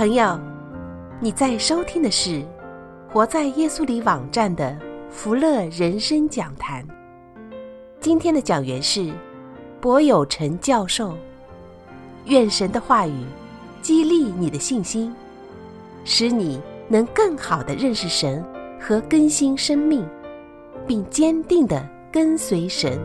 朋友，你在收听的是活在耶稣里网站的福乐人生讲坛。今天的讲员是柏友成教授。愿神的话语激励你的信心，使你能更好地认识神和更新生命，并坚定地跟随神。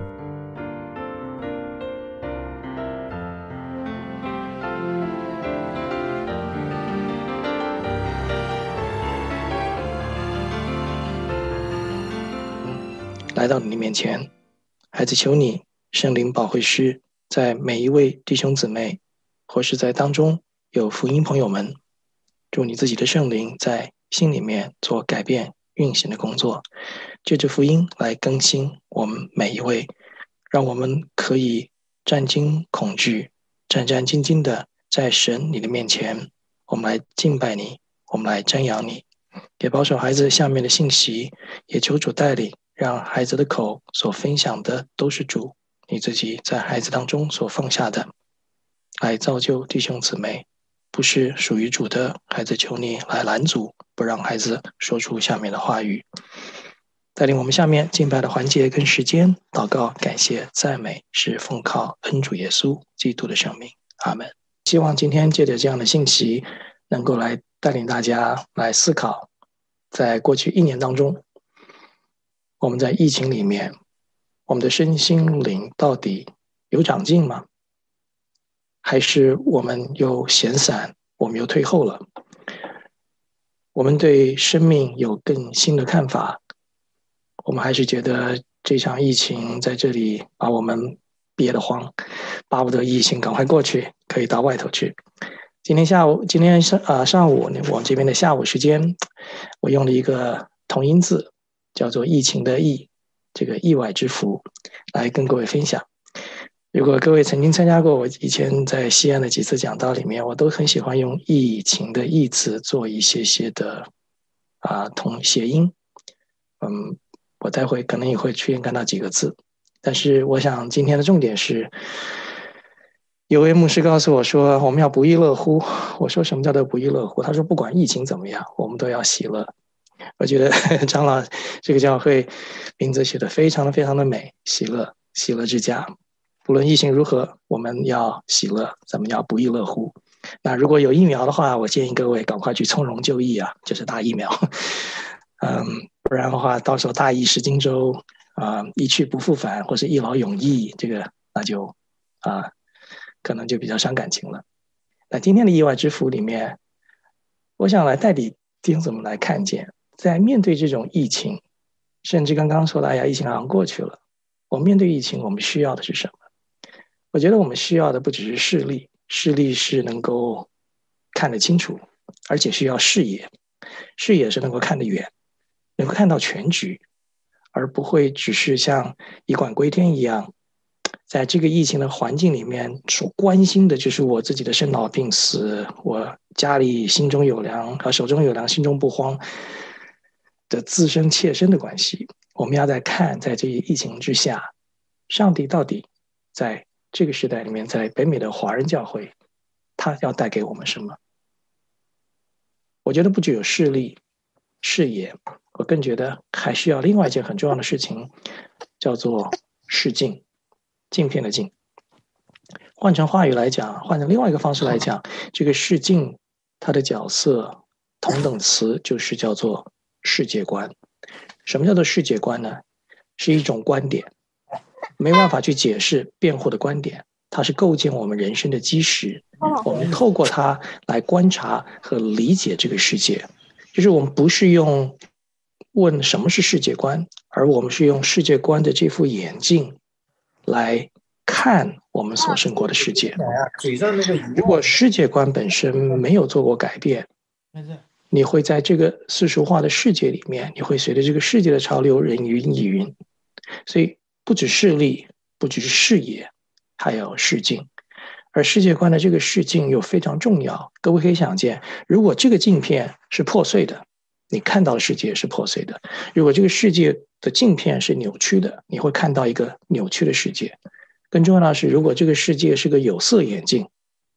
来到你面前，孩子，求你圣灵保惠师在每一位弟兄姊妹，或是在当中有福音朋友们，祝你自己的圣灵在心里面做改变运行的工作，借着福音来更新我们每一位，让我们可以战惊恐惧，战战兢兢的在神你的面前，我们来敬拜你，我们来瞻仰你，也保守孩子下面的信息，也求主带领，让孩子的口所分享的都是主你自己在孩子当中所放下的，来造就弟兄姊妹，不是属于主的孩子，求你来拦阻，不让孩子说出下面的话语。带领我们下面敬拜的环节跟时间，祷告感谢赞美是奉靠恩主耶稣基督的圣名，阿们。希望今天借着这样的信息，能够来带领大家来思考，在过去一年当中，我们在疫情里面，我们的身心灵到底有长进吗？还是我们又闲散，我们又退后了？我们对生命有更新的看法，我们还是觉得这场疫情在这里把我们憋得慌，巴不得疫情赶快过去，可以到外头去。今天上午我这边的下午时间，我用了一个同音字，叫做疫情的疫，这个意外之福，来跟各位分享。如果各位曾经参加过我以前在西安的几次讲道里面，我都很喜欢用疫情的疫词做一些的同谐音。我待会可能也会出现看到几个字，但是我想今天的重点是，有位牧师告诉我说我们要不亦乐乎。我说什么叫做不亦乐乎？他说不管疫情怎么样，我们都要喜乐。我觉得长老这个教会名字写得非常的美，喜乐，喜乐之家。不论疫情如何，我们要喜乐，咱们要不亦乐乎。那如果有疫苗的话，我建议各位赶快去从容就医啊，就是打疫苗。不然的话，到时候大疫失荆州，一去不复返，或是一劳永逸，这个那就可能就比较伤感情了。那今天的意外之福里面，我想来带领弟兄姊妹来看见，在面对这种疫情，甚至刚刚说的疫情好像过去了，我们面对疫情，我们需要的是什么？我觉得我们需要的不只是视力，视力是能够看得清楚，而且需要视野，视野是能够看得远，能够看到全局，而不会只是像以管归天一样，在这个疫情的环境里面所关心的就是我自己的生老病死，我家里心中有粮，手中有粮，心中不慌的自身切身的关系。我们要在看，在这一疫情之下，上帝到底在这个时代里面，在北美的华人教会，他要带给我们什么？我觉得不只有视力、视野，我更觉得还需要另外一件很重要的事情，叫做视镜，镜片的镜。换成话语来讲，换成另外一个方式来讲，这个视镜它的角色同等词就是叫做世界观。什么叫做世界观呢？是一种观点，没办法去解释辩护的观点，它是构建我们人生的基石。我们透过它来观察和理解这个世界，就是我们不是用问什么是世界观，而我们是用世界观的这副眼镜来看我们所生活的世界。如果世界观本身没有做过改变，你会在这个世俗化的世界里面，你会随着这个世界的潮流人云亦云。所以不只视力，不只是视野，还有视镜。而世界观的这个视镜又非常重要。各位可以想见，如果这个镜片是破碎的，你看到的世界是破碎的；如果这个世界的镜片是扭曲的，你会看到一个扭曲的世界。更重要的是，如果这个世界是个有色眼镜，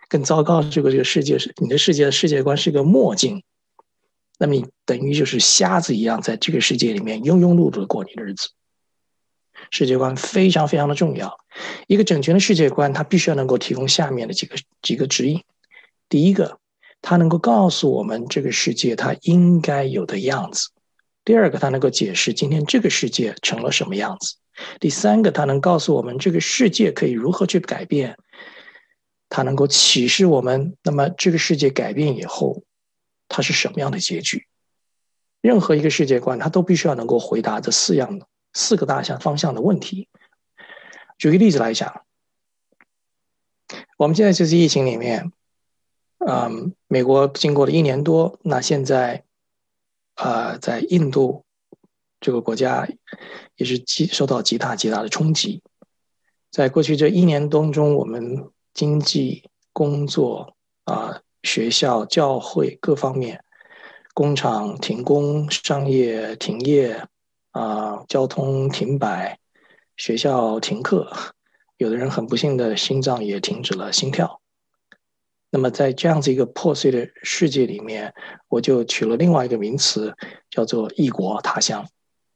更糟糕，这个世界是你的世界观是个墨镜，那么你等于就是瞎子一样，在这个世界里面庸庸碌碌的过你的日子。世界观非常非常的重要，一个整全的世界观，它必须要能够提供下面的几个指引。第一个，它能够告诉我们这个世界它应该有的样子；第二个，它能够解释今天这个世界成了什么样子；第三个，它能告诉我们这个世界可以如何去改变，它能够启示我们，那么这个世界改变以后，它是什么样的结局。任何一个世界观，它都必须要能够回答这四个大方向的问题。举个例子来讲，我们现在这次疫情里面，美国经过了1年多，那现在在印度这个国家也是受到极大的冲击。在过去这1年当中，我们经济、工作、学校、教会各方面，工厂停工，商业停业，交通停摆，学校停课，有的人很不幸的心脏也停止了心跳。那么在这样子一个破碎的世界里面，我就取了另外一个名词，叫做异国他乡。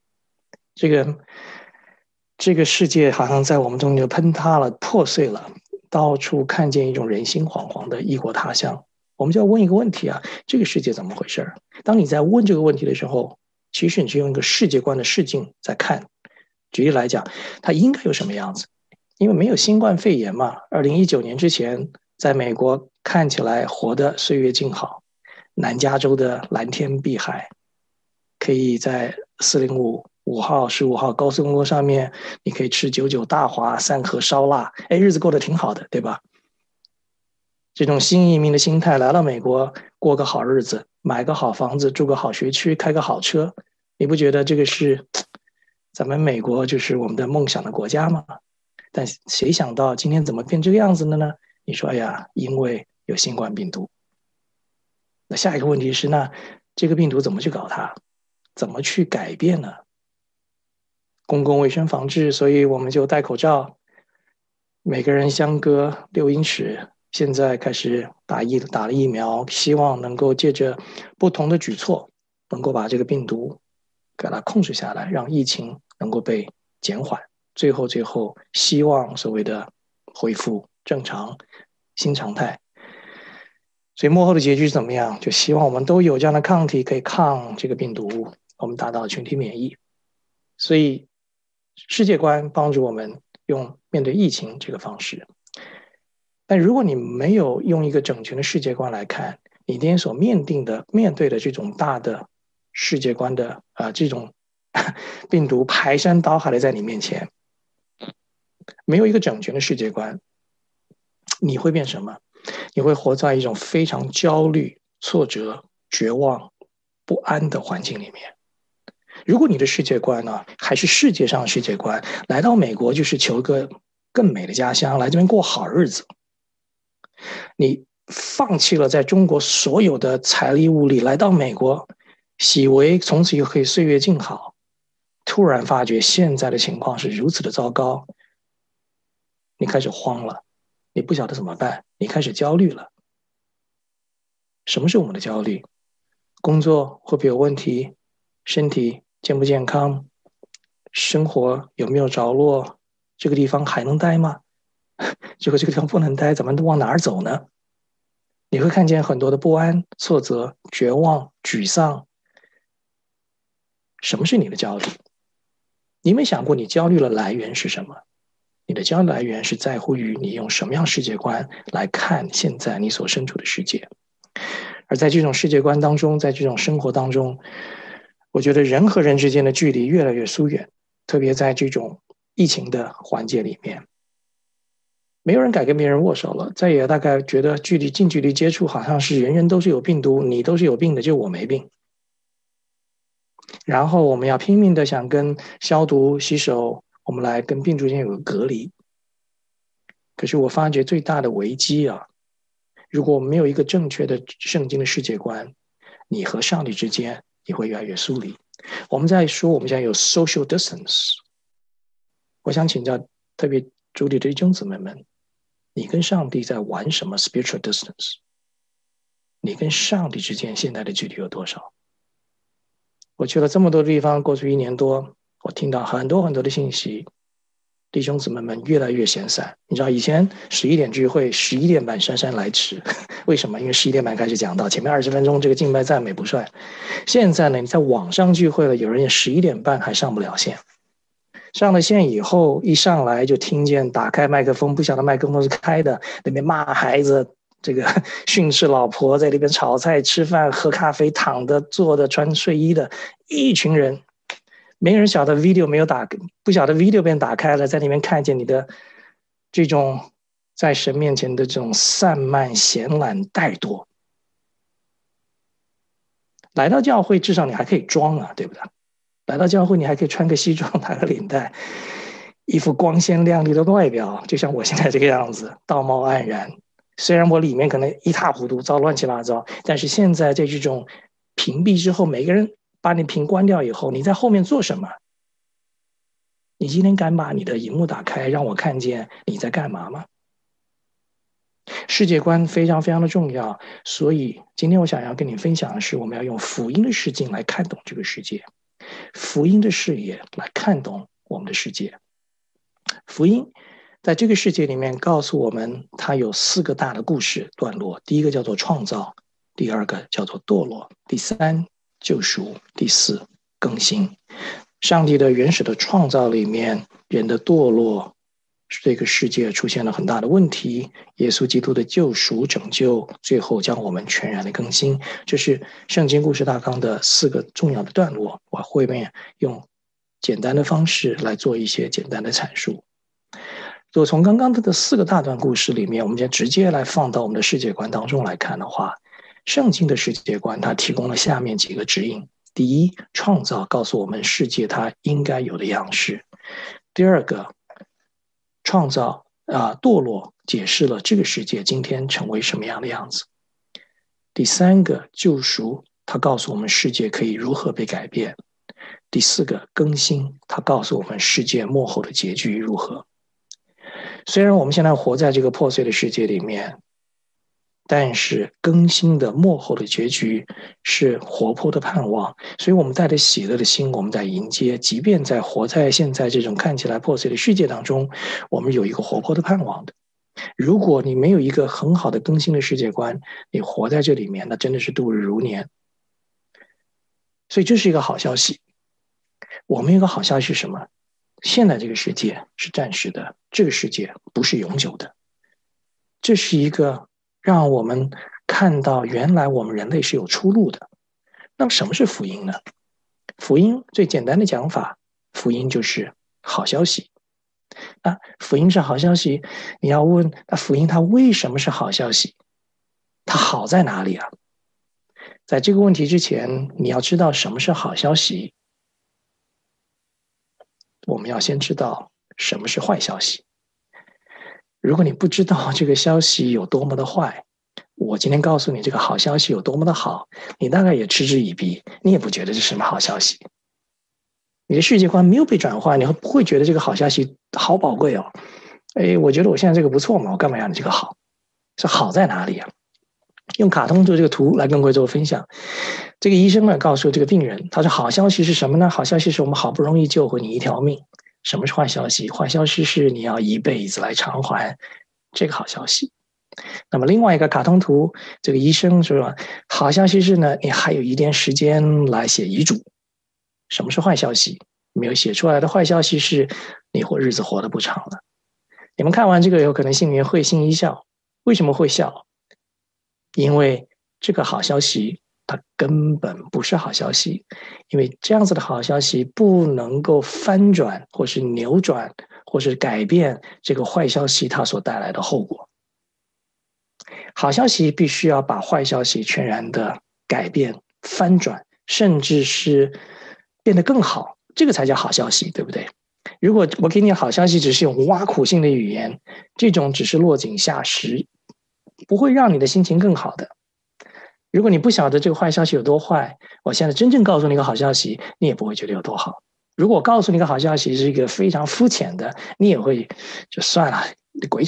这个世界好像在我们中间崩塌了，破碎了，到处看见一种人心惶惶的异国他乡。我们就要问一个问题啊，这个世界怎么回事？当你在问这个问题的时候，其实你是用一个世界观的视镜在看。举例来讲，它应该有什么样子？因为没有新冠肺炎嘛，2019年之前，在美国看起来活得岁月静好，南加州的蓝天碧海，可以在405号、15号高速公路上面，你可以吃99大华、3盒烧腊，日子过得挺好的，对吧？这种新移民的心态来到美国，过个好日子，买个好房子，住个好学区，开个好车，你不觉得这个是咱们美国就是我们的梦想的国家吗？但谁想到今天怎么变这个样子的呢？你说，哎呀，因为有新冠病毒。那下一个问题是，那这个病毒怎么去搞它？怎么去改变呢？公共卫生防治，所以我们就戴口罩，每个人相隔6英尺。现在开始打了疫苗，希望能够借着不同的举措，能够把这个病毒给它控制下来，让疫情能够被减缓。最后，希望所谓的恢复正常新常态。所以幕后的结局是怎么样？就希望我们都有这样的抗体，可以抗这个病毒，我们达到群体免疫。所以世界观帮助我们用面对疫情这个方式。但如果你没有用一个整全的世界观来看，你今天所面对的这种大的世界观的这种病毒排山倒海的在你面前，没有一个整全的世界观，你会变什么？你会活在一种非常焦虑、挫折、绝望、不安的环境里面。如果你的世界观呢，还是世界上的世界观，来到美国就是求个更美的家乡，来这边过好日子。你放弃了在中国所有的财力物力，来到美国，以为从此就可以岁月静好，突然发觉现在的情况是如此的糟糕，你开始慌了，你不晓得怎么办，你开始焦虑了。什么是我们的焦虑？工作会不会有问题？身体健不健康？生活有没有着落？这个地方还能待吗？这个地方不能待，咱们都往哪儿走呢？你会看见很多的不安、挫折、绝望、沮丧。什么是你的焦虑？你有没有想过你焦虑的来源是什么？你的焦虑来源是在乎于你用什么样世界观来看现在你所身处的世界。而在这种世界观当中，在这种生活当中，我觉得人和人之间的距离越来越疏远，特别在这种疫情的环节里面，没有人敢跟别人握手了，再也大概觉得近距离接触好像是人人都是有病毒，你都是有病的，就我没病。然后我们要拼命的想跟消毒洗手，我们来跟病毒间有个隔离。可是我发觉最大的危机啊，如果没有一个正确的圣经的世界观，你和上帝之间你会越来越疏离。我们在说我们现在有 social distance， 我想请教特别主里的弟兄姊妹们， 你跟上帝在玩什么 spiritual distance？ 你跟上帝之间现在的距离有多少？我去了这么多地方，过去1年多，我听到很多很多的信息，弟兄姊妹们越来越闲散。你知道以前11点聚会，11点半姗姗来迟，为什么？因为11点半开始讲到，前面20分钟这个敬拜赞美不算。现在呢，你在网上聚会了，有人也11点半还上不了线。上了线以后，一上来就听见打开麦克风，不晓得麦克风是开的，那边骂孩子，这个训斥老婆，在那边炒菜、吃饭、喝咖啡、躺的、坐的、穿睡衣的一群人，没人晓得 video 没有打，不晓得 video 被打开了，在里面看见你的这种在神面前的这种散漫、闲懒、怠惰。来到教会，至少你还可以装啊，对不对？来到教会，你还可以穿个西装，打个领带，一副光鲜亮丽的外表，就像我现在这个样子，道貌岸然。虽然我里面可能一塌糊涂，糟乱七八糟，但是现在在这种屏蔽之后，每个人把你屏关掉以后，你在后面做什么？你今天敢把你的荧幕打开，让我看见你在干嘛吗？世界观非常非常的重要，所以今天我想要跟你分享的是，我们要用福音的视镜来看懂这个世界，福音的视野来看懂我们的世界。福音在这个世界里面告诉我们，它有4个大的故事段落。第一个叫做创造，第二个叫做堕落，第3救赎，第4更新。上帝的原始的创造里面，人的堕落，这个世界出现了很大的问题，耶稣基督的救赎拯救，最后将我们全然的更新。这是圣经故事大纲的4个重要的段落，我会面用简单的方式来做一些简单的阐述。所以从刚刚的4个大段故事里面，我们先直接来放到我们的世界观当中来看的话，圣经的世界观它提供了下面几个指引。第一，创造告诉我们世界它应该有的样式。第二个，创造堕落解释了这个世界今天成为什么样的样子。第3个，救赎它告诉我们世界可以如何被改变。第4个，更新它告诉我们世界末后的结局如何。虽然我们现在活在这个破碎的世界里面，但是更新的末后的结局是活泼的盼望，所以我们带着喜乐的心，我们在迎接，即便在活在现在这种看起来破碎的世界当中，我们有一个活泼的盼望的。如果你没有一个很好的更新的世界观，你活在这里面，那真的是度日如年。所以这是一个好消息。我们有一个好消息是什么？现在这个世界是暂时的，这个世界不是永久的。这是一个让我们看到原来我们人类是有出路的。那么什么是福音呢？福音最简单的讲法，福音就是好消息。那福音是好消息，你要问，那福音它为什么是好消息？它好在哪里啊？在这个问题之前，你要知道什么是好消息。我们要先知道什么是坏消息。如果你不知道这个消息有多么的坏，我今天告诉你这个好消息有多么的好，你大概也嗤之以鼻，你也不觉得这是什么好消息。你的世界观没有被转换，你不会觉得这个好消息好宝贵哦。我觉得我现在这个不错嘛，我干嘛要你这个好？是好在哪里啊？用卡通做这个图来跟各位做分享。这个医生呢告诉这个病人，他说好消息是什么呢？好消息是我们好不容易救回你一条命。什么是坏消息？坏消息是你要一辈子来偿还这个好消息。那么另外一个卡通图，这个医生说好消息是呢，你还有一点时间来写遗嘱。什么是坏消息？没有写出来的坏消息是你日子活得不长了。你们看完这个有可能心里面会心一笑。为什么会笑？因为这个好消息它根本不是好消息，因为这样子的好消息不能够翻转或是扭转或是改变这个坏消息它所带来的后果。好消息必须要把坏消息全然的改变翻转，甚至是变得更好，这个才叫好消息，对不对？如果我给你好消息只是用挖苦性的语言，这种只是落井下石，不会让你的心情更好的。如果你不晓得这个坏消息有多坏，我现在真正告诉你一个好消息，你也不会觉得有多好。如果我告诉你一个好消息是一个非常肤浅的，你也会就算了，鬼扯。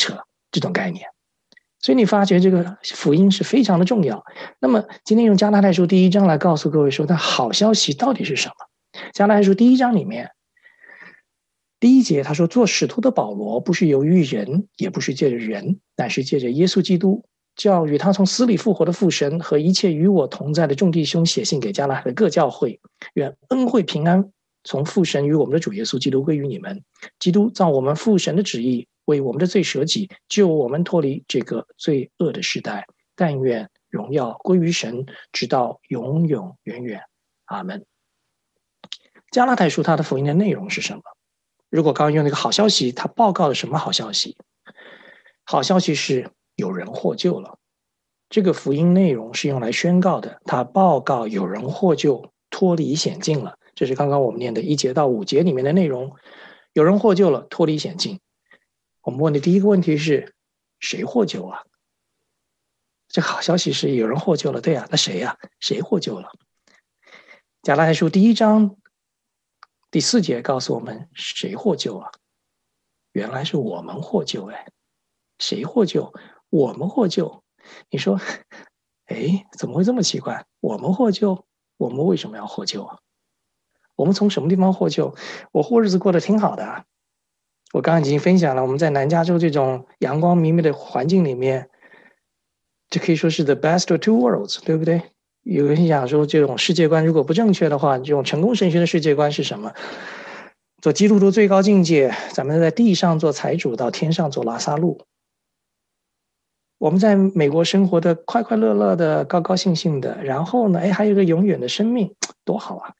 这种概念。所以你发觉这个福音是非常的重要。那么今天用加拉太书第1章来告诉各位说，那好消息到底是什么？加拉太书第1章里面第1节他说，做使徒的保罗不是由于人，也不是借着人，但是借着耶稣基督，叫与他从死里复活的父神和一切与我同在的众弟兄写信给加拉太的各教会，愿恩惠平安从父神与我们的主耶稣基督归于你们。基督照我们父神的旨意，为我们的罪舍己，救我们脱离这个罪恶的时代。但愿荣耀归于神，直到永永远远。阿们。加拉太书它的福音的内容是什么？如果刚刚用那个好消息，它报告了什么好消息？好消息是有人获救了。这个福音内容是用来宣告的，它报告有人获救，脱离险境了。这是刚刚我们念的1节到5节里面的内容。有人获救了，脱离险境。我们问的第一个问题是，谁获救啊？这好消息是有人获救了，对啊，那谁啊？谁获救了？加拉太书第1章第4节告诉我们，谁获救啊？原来是我们获救。谁获救？我们获救。你说，怎么会这么奇怪？我们获救，我们为什么要获救啊？我们从什么地方获救？我过日子过得挺好的啊。我刚刚已经分享了，我们在南加州这种阳光明媚的环境里面，这可以说是 the best of two worlds， 对不对？有人想说，这种世界观如果不正确的话，这种成功神学的世界观是什么？做基督徒最高境界，咱们在地上做财主，到天上做拉撒路。我们在美国生活的快快乐乐的，高高兴兴的，然后呢，还有一个永远的生命，多好啊！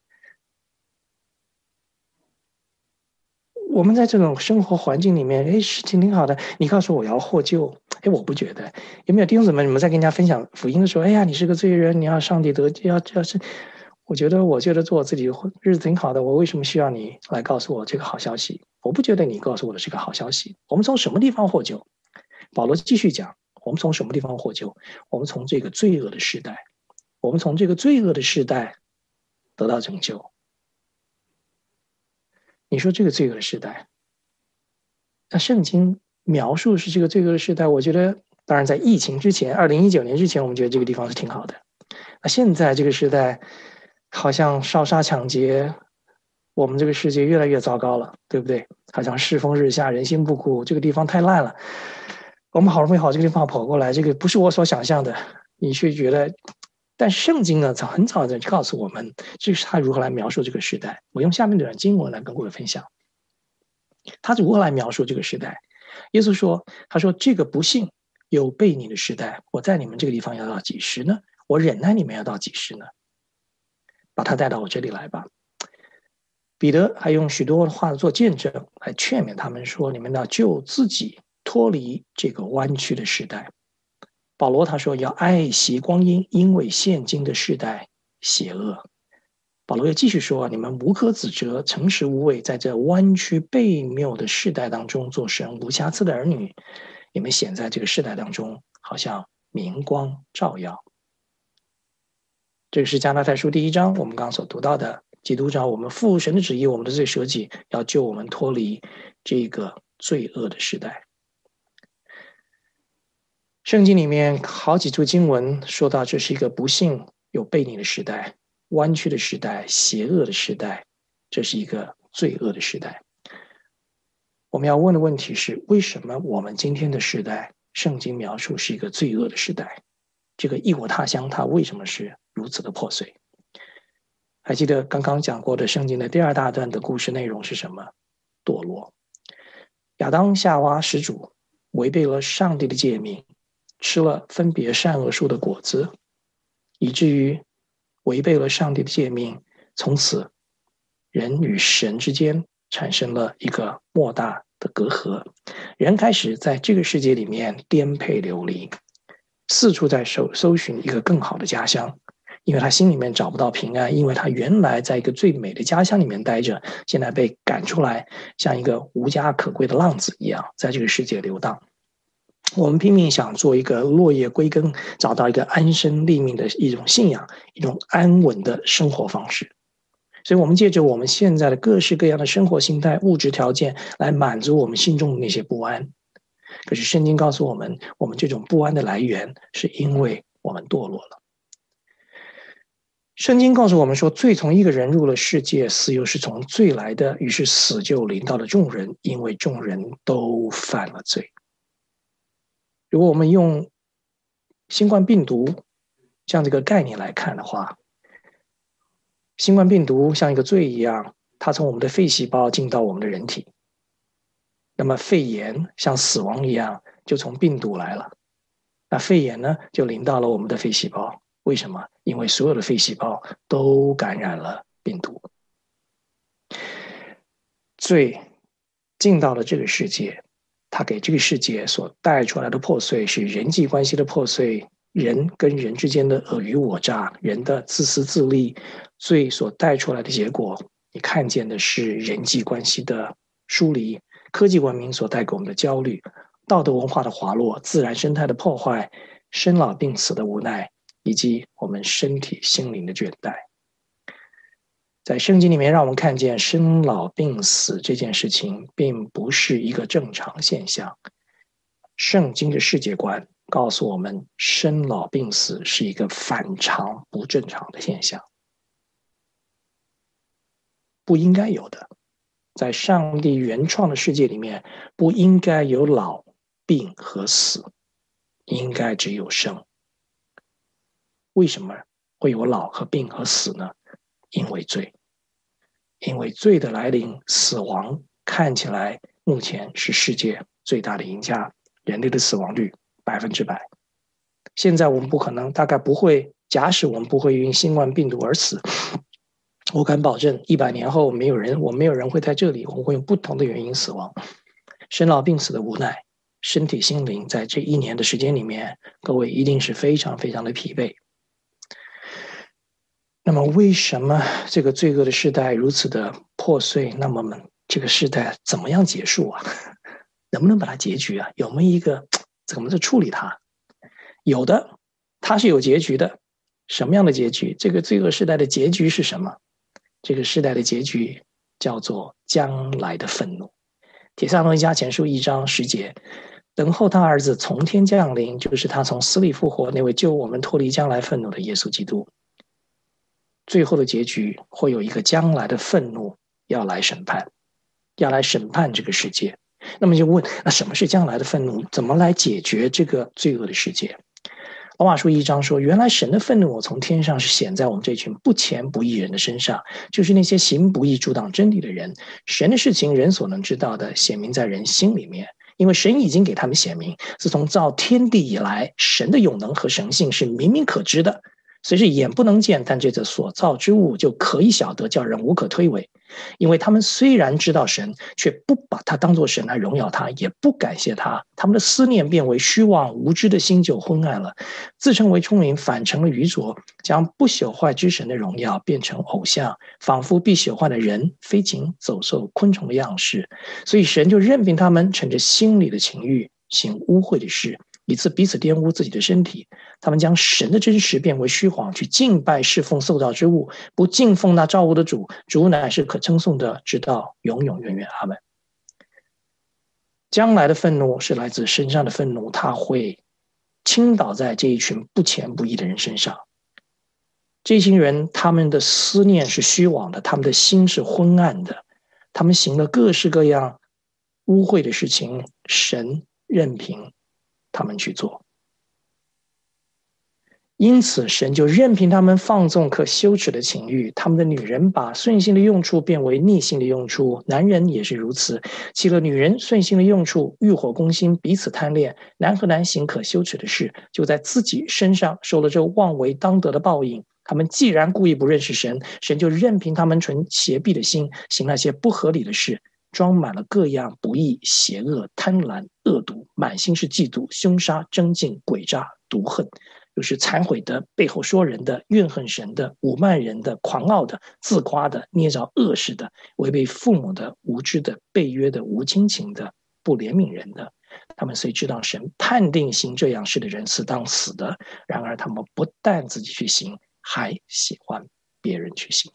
我们在这种生活环境里面，事情挺好的。你告诉我要获救，我不觉得。有没有弟兄姊妹，你们在跟人家分享福音的时候，你是个罪人，你要上帝得，要是，我觉得做我自己日子挺好的，我为什么需要你来告诉我这个好消息？我不觉得你告诉我的是个好消息。我们从什么地方获救？保罗继续讲，我们从什么地方获救？我们从这个罪恶的时代，我们从这个罪恶的时代得到拯救。你说这个罪恶的时代，那圣经描述是这个罪恶的时代，我觉得当然在疫情之前，2019年之前，我们觉得这个地方是挺好的。那现在这个时代好像烧杀抢劫，我们这个世界越来越糟糕了，对不对？好像世风日下，人心不古，这个地方太烂了。我们好容易这个地方跑过来，这个不是我所想象的，你却觉得。但圣经呢，很早的就告诉我们，这是他如何来描述这个时代。我用下面的经文来跟各位分享，他如何来描述这个时代。耶稣说，他说这个不幸有悖逆的时代，我在你们这个地方要到几时呢？我忍耐你们要到几时呢？把他带到我这里来吧。彼得还用许多话做见证，来劝勉他们说，你们要救自己脱离这个弯曲的时代。保罗他说要爱惜光阴，因为现今的世代邪恶。保罗又继续说，你们无可指责，诚实无畏，在这弯曲悖谬的世代当中做神无瑕疵的儿女。你们显在这个世代当中，好像明光照耀。这个是加拉太书第1章我们刚刚所读到的，基督照我们父神的旨意，我们的罪舍己，要救我们脱离这个罪恶的时代。圣经里面好几处经文说到，这是一个不幸有悖逆的时代，弯曲的时代，邪恶的时代，这是一个罪恶的时代。我们要问的问题是，为什么我们今天的时代，圣经描述是一个罪恶的时代？这个异国他乡，它为什么是如此的破碎？还记得刚刚讲过的圣经的第2大段的故事内容是什么？堕落。亚当夏娃始祖违背了上帝的诫命，吃了分别善恶树的果子，以至于违背了上帝的诫命，从此人与神之间产生了一个莫大的隔阂，人开始在这个世界里面颠沛流离，四处在搜寻一个更好的家乡，因为他心里面找不到平安，因为他原来在一个最美的家乡里面待着，现在被赶出来，像一个无家可归的浪子一样，在这个世界流荡。我们拼命想做一个落叶归根，找到一个安身立命的一种信仰，一种安稳的生活方式。所以我们借着我们现在的各式各样的生活形态、物质条件来满足我们心中的那些不安。 可是圣经告诉我们，我们这种不安的来源是因为我们堕落了。圣经告诉我们说，罪从一个人入了世界，死又是从罪来的，于是死就临到了众人，因为众人都犯了罪。如果我们用新冠病毒这样的一个概念来看的话，新冠病毒像一个罪一样，它从我们的肺细胞进到我们的人体。那么肺炎像死亡一样，就从病毒来了。那肺炎呢，就临到了我们的肺细胞。为什么？因为所有的肺细胞都感染了病毒。罪进到了这个世界，它给这个世界所带出来的破碎是人际关系的破碎，人跟人之间的尔虞我诈，人的自私自利。罪所带出来的结果，你看见的是人际关系的疏离，科技文明所带给我们的焦虑，道德文化的滑落，自然生态的破坏，生老病死的无奈，以及我们身体心灵的倦怠。在圣经里面让我们看见生老病死这件事情并不是一个正常现象。圣经的世界观告诉我们，生老病死是一个反常不正常的现象，不应该有的。在上帝原创的世界里面，不应该有老病和死，应该只有生。为什么会有老和病和死呢？因为罪。因为罪的来临，死亡看起来目前是世界最大的赢家，人类的死亡率100%。现在我们不可能，大概不会，假使我们不会因新冠病毒而死，我敢保证100年后没有人会在这里，我们会用不同的原因死亡。生老病死的无奈，身体心灵在这1年的时间里面，各位一定是非常非常的疲惫。那么为什么这个罪恶的时代如此的破碎？那么这个时代怎么样结束啊？能不能把它结局啊？有没有一个怎么去处理它？有的，它是有结局的。什么样的结局？这个罪恶时代的结局是什么？这个时代的结局叫做将来的愤怒。帖撒罗尼迦前书1章10节，等候他儿子从天降临，就是他从死里复活，那位救我们脱离将来愤怒的耶稣基督。最后的结局会有一个将来的愤怒要来审判，要来审判这个世界。那么就问，那什么是将来的愤怒？怎么来解决这个罪恶的世界？罗马书1章说，原来神的愤怒从天上是显在我们这群不虔不义人的身上，就是那些行不义阻挡真理的人。神的事情人所能知道的，显明在人心里面，因为神已经给他们显明，自从造天地以来，神的永能和神性是明明可知的，虽是眼不能见，但这所造之物就可以晓得，叫人无可推诿。因为他们虽然知道神，却不把他当作神来荣耀他，也不感谢他，他们的思念变为虚妄，无知的心就昏暗了，自称为聪明，反成了愚拙，将不朽坏之神的荣耀变成偶像，仿佛必朽坏的人、飞禽、走兽、昆虫的样式。所以神就任凭他们趁着心里的情欲行污秽的事，以致彼此玷污自己的身体。他们将神的真实变为虚谎，去敬拜侍奉受造之物，不敬奉那造物的主，主乃是可称颂的，直到永永远远。阿们。将来的愤怒是来自神上的愤怒，它会倾倒在这一群不虔不义的人身上。这群人他们的思念是虚妄的，他们的心是昏暗的，他们行了各式各样污秽的事情，神任凭他们去做。因此神就任凭他们放纵可羞耻的情欲，他们的女人把顺性的用处变为逆性的用处，男人也是如此，弃了女人顺性的用处，欲火攻心，彼此贪恋，男和男行可羞耻的事，就在自己身上受了这妄为当得的报应。他们既然故意不认识神，神就任凭他们存邪僻的心，行那些不合理的事，装满了各样不义、邪恶、贪婪、恶毒，满心是嫉妒、凶杀、争竞、诡诈、毒恨，就是残毁的、背后说人的、怨恨神的、侮慢人的、狂傲的、自夸的、捏造恶事的、违背父母的、无知的、背约的、无亲情的、不怜悯人的。他们虽知道神判定行这样事的人是当死的，然而他们不但自己去行，还喜欢别人去行。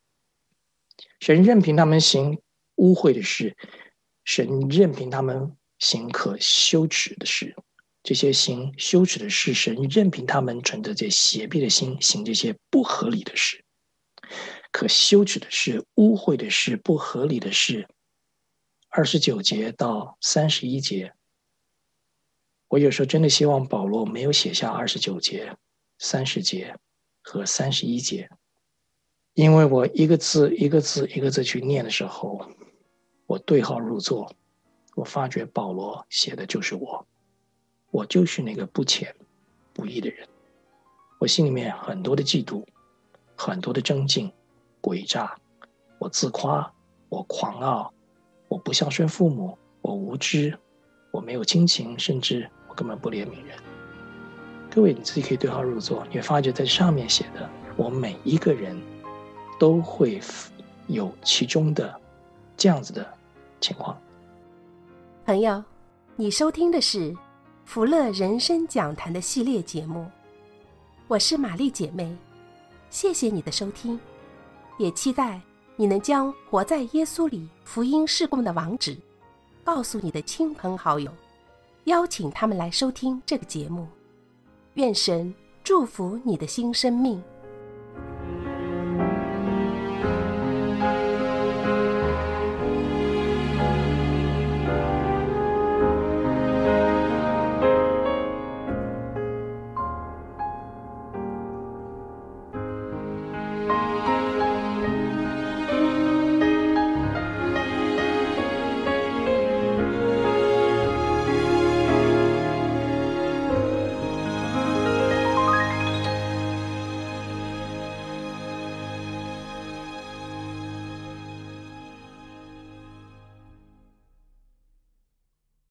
神任凭他们行污秽的事，神任凭他们行可羞耻的事。这些行羞耻的事，神任凭他们存着这邪僻的心，行这些不合理的事。可羞耻的事、污秽的事、不合理的事。29节到31节，我有时候真的希望保罗没有写下29节、30节和31节，因为我一个字一个字一个字去念的时候，我对号入座，我发觉保罗写的就是我就是那个不虔不义的人。我心里面很多的嫉妒，很多的争竞、诡诈，我自夸，我狂傲，我不孝顺父母，我无知，我没有亲情，甚至我根本不怜悯人。各位你自己可以对号入座，你会发觉在上面写的，我们每一个人都会有其中的这样子的情况。 朋友，你收听的是福乐人生讲坛的系列节目，我是玛丽姐妹，谢谢你的收听，也期待你能将活在耶稣里福音事工的网址告诉你的亲朋好友，邀请他们来收听这个节目。愿神祝福你的新生命。